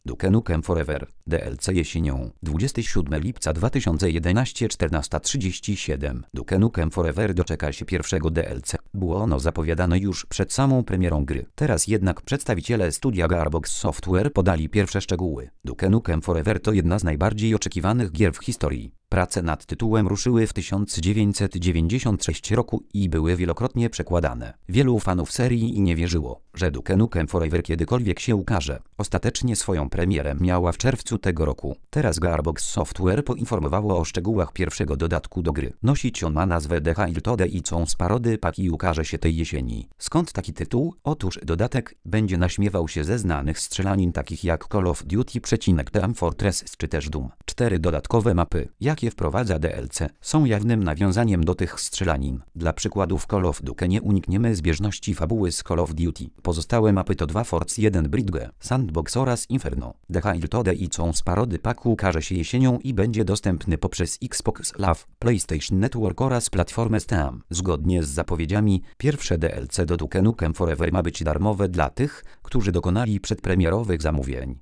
Duke Nukem Forever, DLC jesienią, 27 lipca 2011, 14:37. Duke Nukem Forever doczeka się pierwszego DLC. Było ono zapowiadane już przed samą premierą gry. Teraz jednak przedstawiciele studia Gearbox Software podali pierwsze szczegóły. Duke Nukem Forever to jedna z najbardziej oczekiwanych gier w historii. Prace nad tytułem ruszyły w 1996 roku i były wielokrotnie przekładane. Wielu fanów serii nie wierzyło, że Duke Nukem Forever kiedykolwiek się ukaże. Ostatecznie swoją premierę miała w czerwcu tego roku. Teraz Gearbox Software poinformowało o szczegółach pierwszego dodatku do gry. Nosić on ma nazwę The Hilltop Edition Parody Pack i ukaże się tej jesieni. Skąd taki tytuł? Otóż dodatek będzie naśmiewał się ze znanych strzelanin takich jak Call of Duty, Team Fortress czy też Doom. 4 dodatkowe mapy, jakie wprowadza DLC, są jawnym nawiązaniem do tych strzelanin. Dla przykładu w Call of Duty nie unikniemy zbieżności fabuły z Call of Duty. Pozostałe mapy to 2 Force 1 Bridge, Sandbox oraz Inferno. The Hilltop Edition Parody Pack ukaże się jesienią i będzie dostępny poprzez Xbox Live, PlayStation Network oraz platformę Steam. Zgodnie z zapowiedziami, pierwsze DLC do Duke Nukem Forever ma być darmowe dla tych, którzy dokonali przedpremierowych zamówień.